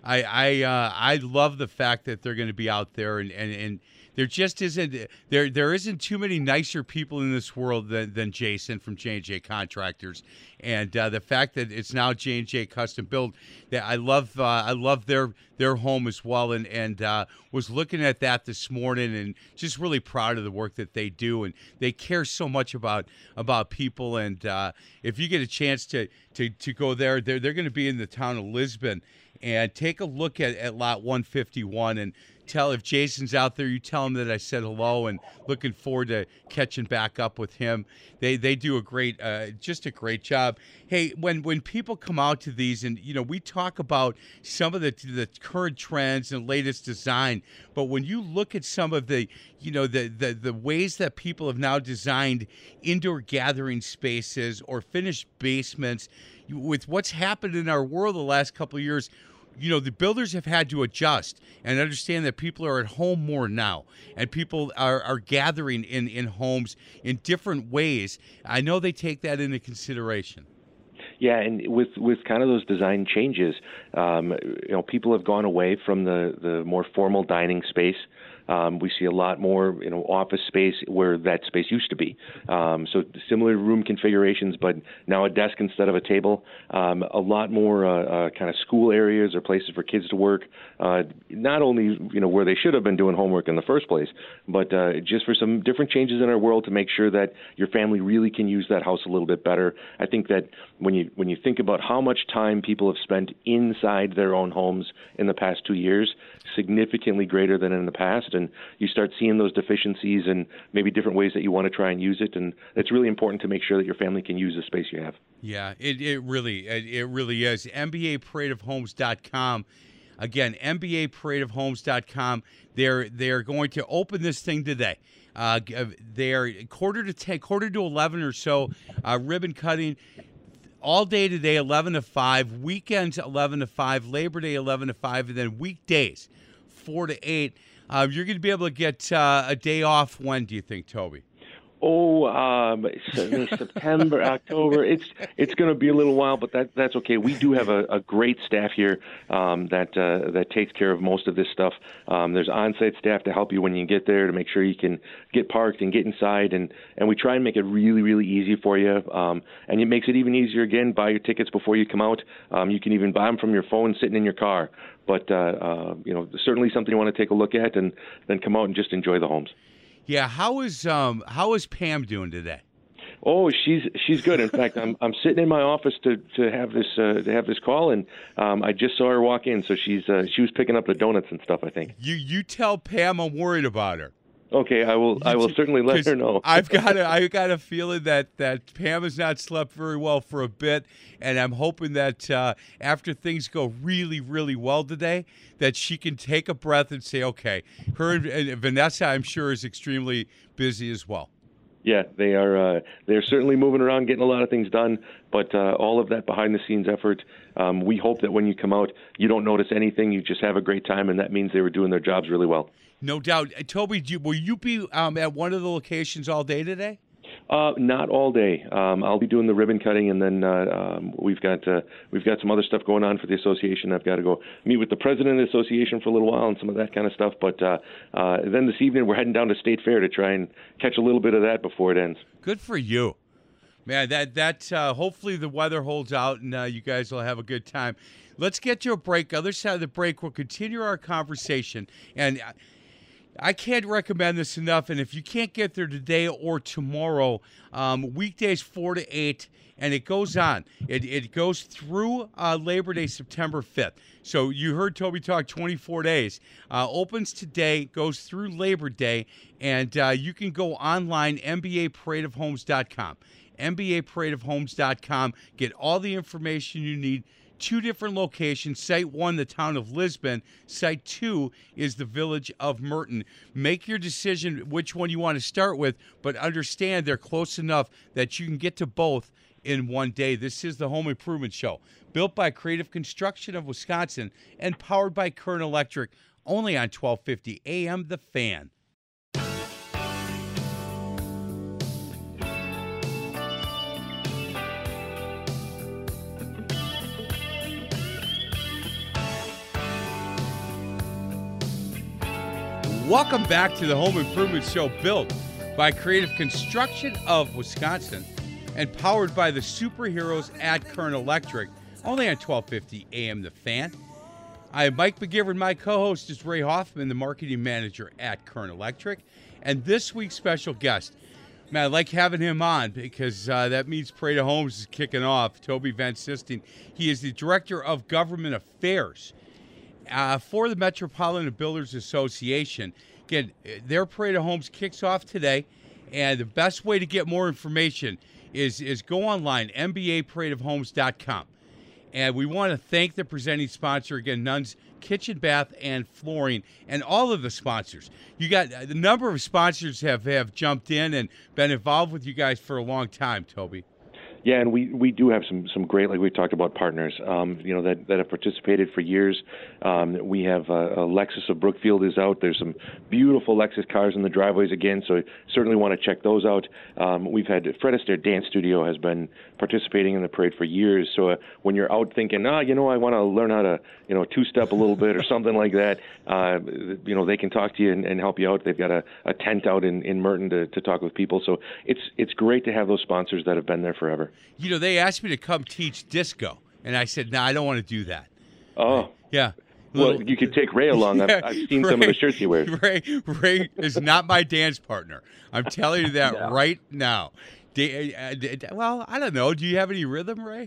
I I uh, I love the fact that they're going to be out there, and, and, and there just isn't there there isn't too many nicer people in this world than, than Jason from J and J Contractors, and uh, the fact that it's now J and J Custom Build, that I love uh, I love their their home as well, and and uh, was looking at that this morning, and just really proud of the work that they do, and they care so much about about people, and uh, if you get a chance to to to go there, they're they're going to be in the town of Lisbon, and take a look at, at lot one fifty-one, and tell if Jason's out there, you tell him that I said hello, and looking forward to catching back up with him. They they do a great, uh, just a great job. Hey, when when people come out to these, and you know, we talk about some of the the current trends and latest design, but when you look at some of the, you know, the the the ways that people have now designed indoor gathering spaces or finished basements, with what's happened in our world the last couple of years, you know, the builders have had to adjust and understand that people are at home more now, and people are, are gathering in, in homes in different ways. I know they take that into consideration. Yeah, and with, with kind of those design changes, um, you know, people have gone away from the, the more formal dining space. Um, we see a lot more, you know, office space where that space used to be. Um, so similar room configurations, but now a desk instead of a table. Um, a lot more uh, uh, kind of school areas or places for kids to work. Uh, not only, you know, where they should have been doing homework in the first place, but uh, just for some different changes in our world to make sure that your family really can use that house a little bit better. I think that when you when you think about how much time people have spent inside their own homes in the past two years, significantly greater than in the past. And you start seeing those deficiencies and maybe different ways that you want to try and use it. And it's really important to make sure that your family can use the space you have. Yeah, it, it really it, it really is. M B A Parade of Homes dot com. Again, M B A Parade of Homes dot com. They're they're going to open this thing today. Uh, they're quarter to ten, quarter to eleven or so. Uh, ribbon cutting. All day today, eleven to five. Weekends, eleven to five. Labor Day, eleven to five. And then weekdays, four to eight. Uh, you're going to be able to get uh, a day off when, do you think, Toby? Oh, um, September, October. It's it's going to be a little while, but that that's okay. We do have a, a great staff here um, that uh, that takes care of most of this stuff. Um, there's on-site staff to help you when you get there to make sure you can get parked and get inside, and, and we try and make it really, really easy for you. Um, and it makes it even easier, again, buy your tickets before you come out. Um, you can even buy them from your phone sitting in your car. But, uh, uh, you know, certainly something you want to take a look at and then come out and just enjoy the homes. Yeah, how is um how is Pam doing today? Oh, she's she's good. In fact, I'm I'm sitting in my office to, to have this uh, to have this call, and um, I just saw her walk in, so she's uh, she was picking up the donuts and stuff, I think. You you tell Pam I'm worried about her. Okay, I will. I will certainly let her know. I've got a, I got a feeling that, that Pam has not slept very well for a bit, and I'm hoping that uh, after things go really, really well today, that she can take a breath and say, okay. Her and, and Vanessa, I'm sure, is extremely busy as well. Yeah, they are. Uh, they're certainly moving around, getting a lot of things done. But uh, all of that behind-the-scenes effort, um, we hope that when you come out, you don't notice anything. You just have a great time, and that means they were doing their jobs really well. No doubt. Uh, Toby, do you, will you be um, at one of the locations all day today? Uh, not all day. Um, I'll be doing the ribbon cutting, and then uh, um, we've got uh, we've got some other stuff going on for the association. I've got to go meet with the president of the association for a little while and some of that kind of stuff. But uh, uh, then this evening we're heading down to State Fair to try and catch a little bit of that before it ends. Good for you, man. That that uh, hopefully the weather holds out and uh, you guys will have a good time. Let's get to a break. Other side of the break, we'll continue our conversation and. Uh, I can't recommend this enough, and if you can't get there today or tomorrow, um, weekdays four to eight, and it goes on. It it goes through uh, Labor Day, September fifth. So you heard Toby talk twenty-four days. Uh, opens today, goes through Labor Day, and uh, you can go online, M B A Parade of Homes dot com. M B A Parade of Homes dot com. Get all the information you need. Two different locations. Site one, the town of Lisbon. Site two is the village of Merton. Make your decision which one you want to start with, but understand they're close enough that you can get to both in one day. This is the Home Improvement Show, built by Creative Construction of Wisconsin and powered by Kern Electric, only on twelve fifty A M The Fan. Welcome back to the Home Improvement Show, built by Creative Construction of Wisconsin and powered by the superheroes at Kern Electric, only on twelve fifty A M The Fan. I am Mike McGivern. My co-host is Ray Hoffman, the marketing manager at Kern Electric. And this week's special guest, man, I like having him on because uh, that means Parade of Homes is kicking off. Toby Van Sisting. He is the Director of Government Affairs uh, for the Metropolitan Builders Association. Again, their Parade of Homes kicks off today, and the best way to get more information is, is go online, M B A parade of homes dot com. And we want to thank the presenting sponsor, again, Nuns Kitchen, Bath, and Flooring, and all of the sponsors. You got the number of sponsors have, have jumped in and been involved with you guys for a long time, Toby. Yeah, and we, we do have some, some great, like we talked about, partners, um, you know, that, that have participated for years. Um, we have uh, a Lexus of Brookfield is out. There's some beautiful Lexus cars in the driveways again, so I certainly want to check those out. Um, we've had Fred Astaire Dance Studio has been participating in the parade for years. So uh, when you're out thinking, ah, you know, I want to learn how to, you know, two-step a little bit or something like that, uh, you know, they can talk to you and, and help you out. They've got a, a tent out in, in Merton to, to talk with people. So it's it's great to have those sponsors that have been there forever. You know, they asked me to come teach disco, and I said, no, nah, I don't want to do that. Oh. Yeah. Well, you could take Ray along. Yeah, I've, I've seen Ray, some of the shirts he wears. Ray, Ray is not my dance partner. I'm telling you that No. right now. Da- uh, well, I don't know. Do you have any rhythm, Ray?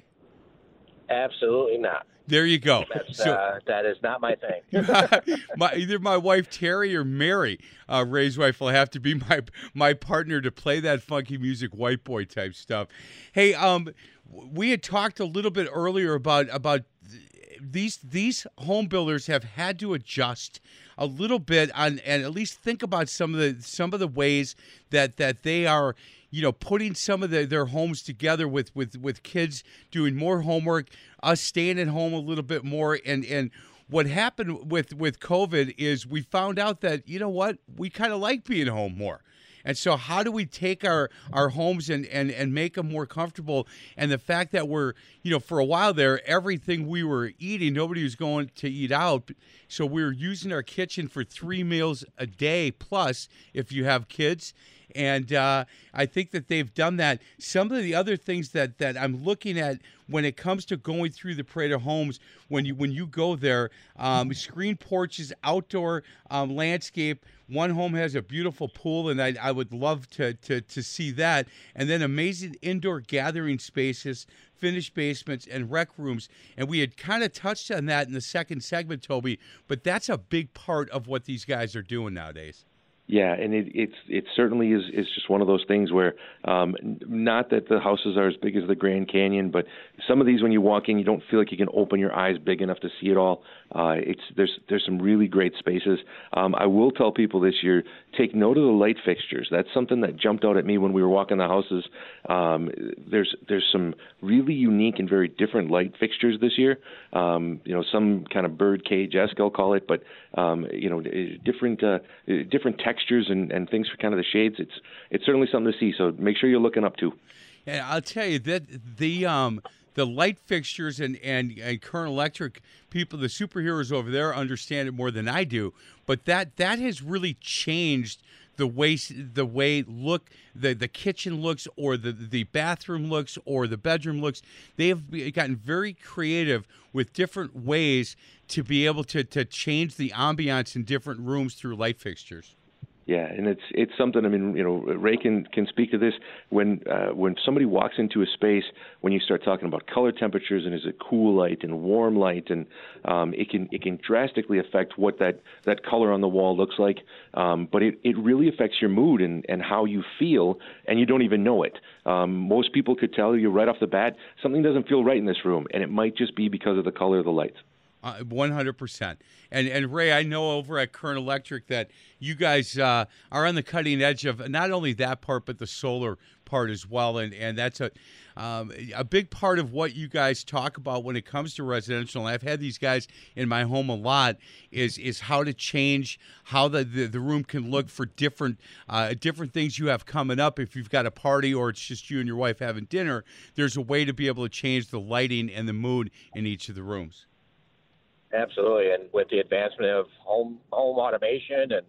Absolutely not. There you go. That's, So- uh, that is not my thing. my, either my wife Terry or Mary, uh, Ray's wife, will have to be my my partner to play that funky music, white boy type stuff. Hey, um, we had talked a little bit earlier about about these these home builders have had to adjust a little bit on and at least think about some of the some of the ways that that they are, you know, putting some of the, their homes together with, with, with kids doing more homework, us staying at home a little bit more. And, and what happened with, with COVID is we found out that, you know what, we kind of like being home more. And so how do we take our, our homes and, and, and make them more comfortable? And the fact that we're, you know, for a while there, everything we were eating, nobody was going to eat out. So we were using our kitchen for three meals a day plus if you have kids. And uh, I think that they've done that. Some of the other things that, that I'm looking at when it comes to going through the Parade of Homes, when you when you go there, um, screen porches, outdoor um, landscape. One home has a beautiful pool, and I, I would love to, to to see that. And then amazing indoor gathering spaces, finished basements, and rec rooms. And we had kind of touched on that in the second segment, Toby, but that's a big part of what these guys are doing nowadays. Yeah, and it it's it certainly is is just one of those things where um, not that the houses are as big as the Grand Canyon, but some of these when you walk in, you don't feel like you can open your eyes big enough to see it all. Uh, it's there's there's some really great spaces. Um, I will tell people this year, take note of the light fixtures. That's something that jumped out at me when we were walking the houses. Um, there's there's some really unique and very different light fixtures this year. Um, you know, some kind of bird cage-esque, I'll call it, but um, you know, different uh, different textures. Textures and, and things for kind of the shades. It's it's certainly something to see. So make sure you're looking up too. And I'll tell you that the um the light fixtures and, and, and Kern Electric people, the superheroes over there, understand it more than I do. But that that has really changed the way the way look the, the kitchen looks, or the the bathroom looks, or the bedroom looks. They have gotten very creative with different ways to be able to to change the ambiance in different rooms through light fixtures. Yeah, and it's it's something. I mean, you know, Ray can, can speak to this. When uh, when somebody walks into a space, when you start talking about color temperatures and is it cool light and warm light, and um, it can it can drastically affect what that, that color on the wall looks like. Um, but it, it really affects your mood and, and how you feel, and you don't even know it. Um, most people could tell you right off the bat something doesn't feel right in this room, and it might just be because of the color of the lights. Uh, one hundred percent. And and Ray, I know over at Kern Electric that you guys uh, are on the cutting edge of not only that part, but the solar part as well. And and that's a um, a big part of what you guys talk about when it comes to residential. And I've had these guys in my home a lot, is is how to change how the, the, the room can look for different uh, different things you have coming up. If you've got a party or it's just you and your wife having dinner, there's a way to be able to change the lighting and the mood in each of the rooms. Absolutely, and with the advancement of home home automation and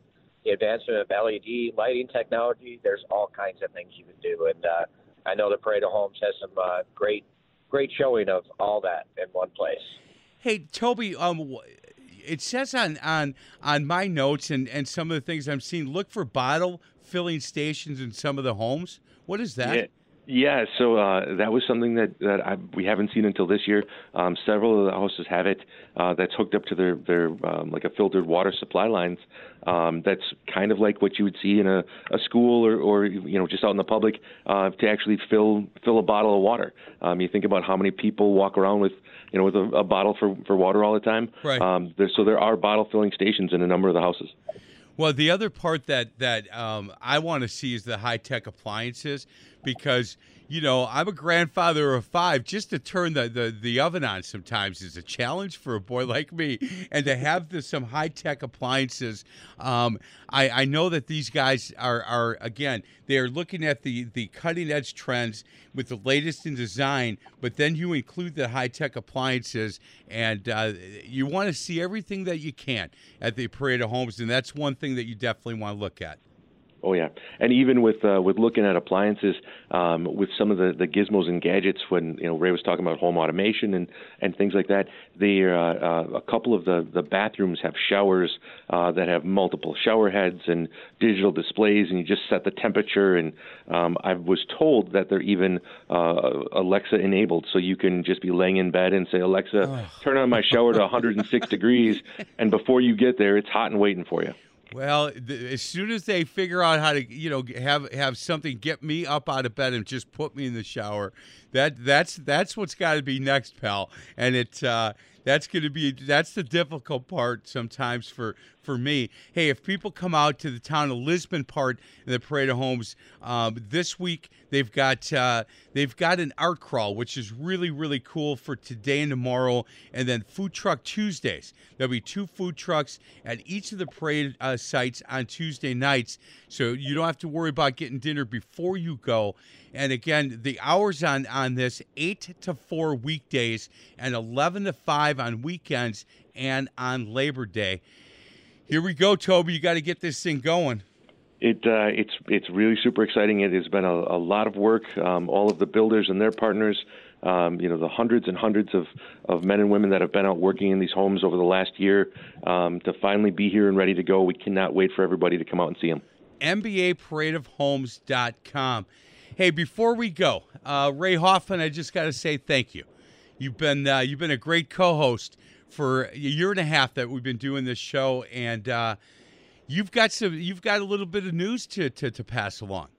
the advancement of L E D lighting technology. There's all kinds of things you can do. And uh, I know the Parade of Homes has some uh, great, great showing of all that in one place. Hey, Toby, um, it says on, on, on my notes and, and some of the things I'm seeing, look for bottle filling stations in some of the homes. What is that? Yeah. Yeah, so uh, that was something that, that I, we haven't seen until this year. Um, several of the houses have it. Uh, that's hooked up to their, their um, like a filtered water supply lines. Um, that's kind of like what you would see in a, a school or, or you know just out in the public uh, to actually fill fill a bottle of water. Um, you think about how many people walk around with you know with a, a bottle for, for water all the time. Right. Um, there, so there are bottle filling stations in a number of the houses. Well, the other part that that um, I want to see is the high-tech appliances because, you know, I'm a grandfather of five. Just to turn the, the, the oven on sometimes is a challenge for a boy like me. And to have the, some high-tech appliances, um, I, I know that these guys are, are again, they're looking at the, the cutting-edge trends with the latest in design, but then you include the high-tech appliances, and uh, you want to see everything that you can at the Parade of Homes, and that's one thing that you definitely want to look at. Oh yeah, and even with uh, with looking at appliances, um, with some of the, the gizmos and gadgets, when you know Ray was talking about home automation and, and things like that, they uh, uh, a couple of the, the bathrooms have showers uh, that have multiple shower heads and digital displays, and you just set the temperature. And um, I was told that they're even uh, Alexa enabled, so you can just be laying in bed and say, Alexa, oh. turn on my shower to one hundred six degrees, and before you get there, it's hot and waiting for you. Well, th- as soon as they figure out how to, you know, have have something get me up out of bed and just put me in the shower, that that's that's what's got to be next, pal. And it uh, that's going to be that's the difficult part sometimes for for me. Hey, if people come out to the town of Lisbon part in the Parade of Homes um, this week, they've got uh, they've got an art crawl, which is really really cool for today and tomorrow, and then food truck Tuesdays. There'll be two food trucks at each of the parade uh, sites on Tuesday nights, so you don't have to worry about getting dinner before you go. And again, the hours on, on this, eight to four weekdays and eleven to five on weekends and on Labor Day. Here we go, Toby. You got to get this thing going. It uh, it's it's really super exciting. It has been a, a lot of work. Um, all of the builders and their partners, um, you know, the hundreds and hundreds of, of men and women that have been out working in these homes over the last year um, to finally be here and ready to go. We cannot wait for everybody to come out and see them. N B A parade of homes dot com. Hey, before we go, uh, Ray Hoffman, I just got to say thank you. You've been uh, you've been a great co-host for a year and a half that we've been doing this show, and uh, you've got some you've got a little bit of news to to, to pass along.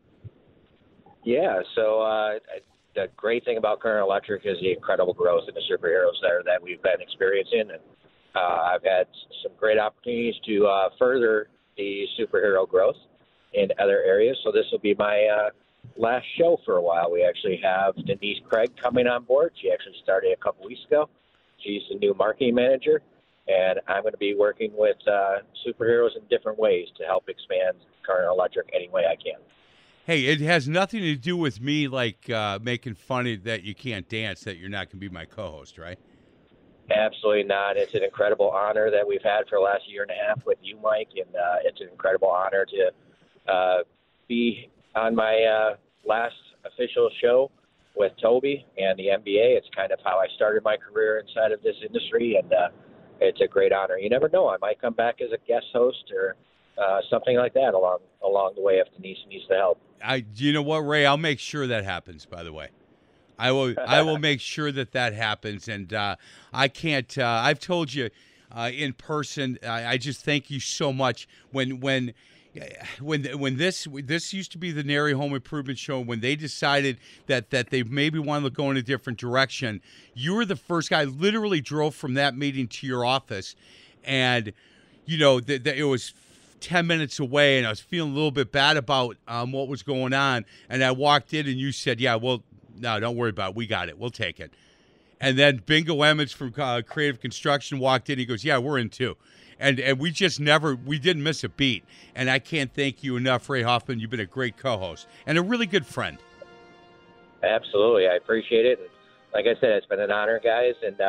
Yeah, so uh, the great thing about Current Electric is the incredible growth in the superheroes there that we've been experiencing, and uh, I've had some great opportunities to uh, further the superhero growth in other areas. So this will be my uh, last show for a while. We actually have Denise Craig coming on board. She actually started a couple weeks ago. She's the new marketing manager, and I'm going to be working with uh, superheroes in different ways to help expand Current Electric any way I can. Hey, it has nothing to do with me, like uh, making fun of that you can't dance, that you're not going to be my co-host, right? Absolutely not. It's an incredible honor that we've had for the last year and a half with you, Mike, and uh, it's an incredible honor to uh, be on my uh, last official show with Toby and the N B A. It's kind of how I started my career inside of this industry, and uh, it's a great honor. You never know. I might come back as a guest host or uh, something like that along along the way if Denise needs the help. I, you know what, Ray? I'll make sure that happens, by the way. I will I will make sure that that happens, and uh, I can't uh, – I've told you uh, in person, I, I just thank you so much. When when – When when this this used to be the Nary Home Improvement Show, when they decided that, that they maybe wanted to go in a different direction, you were the first guy. I literally drove from that meeting to your office, and you know that it was ten minutes away, and I was feeling a little bit bad about um, what was going on. And I walked in, and you said, "Yeah, well, no, don't worry about it. We got it. We'll take it." And then Bingo Emmons from uh, Creative Construction walked in. He goes, "Yeah, we're in too." And and we just never, we didn't miss a beat. And I can't thank you enough, Ray Hoffman. You've been a great co-host and a really good friend. Absolutely. I appreciate it. And like I said, it's been an honor, guys. And uh,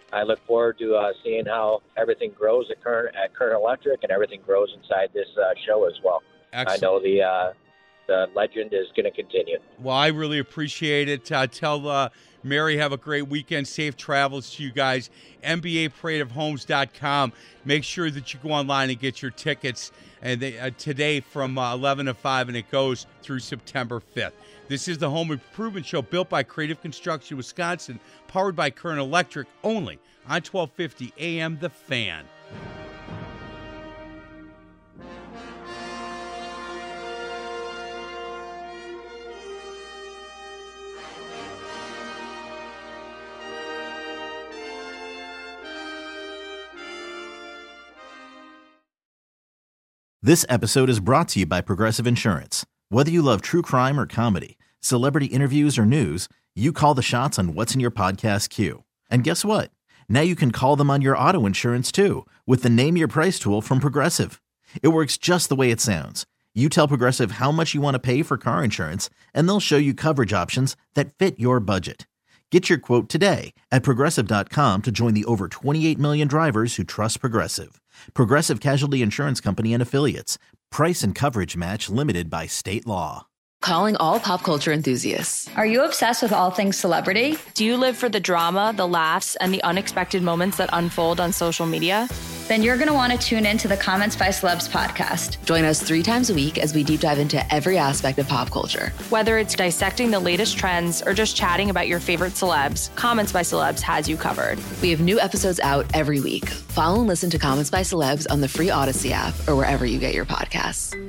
I look forward to uh, seeing how everything grows at Current, at Current Electric and everything grows inside this uh, show as well. Excellent. I know the uh, the legend is going to continue. Well, I really appreciate it. Uh, tell uh, Mary have a great weekend. Safe travels to you guys. N B A Parade of Homes dot com. Make sure that you go online and get your tickets and they, uh, today from uh, eleven to five, and it goes through September fifth. This is the Home Improvement Show built by Creative Construction Wisconsin, powered by Current Electric, only on twelve fifty A M The Fan. This episode is brought to you by Progressive Insurance. Whether you love true crime or comedy, celebrity interviews or news, you call the shots on what's in your podcast queue. And guess what? Now you can call them on your auto insurance too with the Name Your Price tool from Progressive. It works just the way it sounds. You tell Progressive how much you want to pay for car insurance, and they'll show you coverage options that fit your budget. Get your quote today at Progressive dot com to join the over twenty-eight million drivers who trust Progressive. Progressive Casualty Insurance Company and Affiliates. Price and coverage match limited by state law. Calling all pop culture enthusiasts. Are you obsessed with all things celebrity? Do you live for the drama, the laughs, and the unexpected moments that unfold on social media? Then you're going to want to tune in to the Comments by Celebs podcast. Join us three times a week as we deep dive into every aspect of pop culture. Whether it's dissecting the latest trends or just chatting about your favorite celebs, Comments by Celebs has you covered. We have new episodes out every week. Follow and listen to Comments by Celebs on the free Odyssey app or wherever you get your podcasts.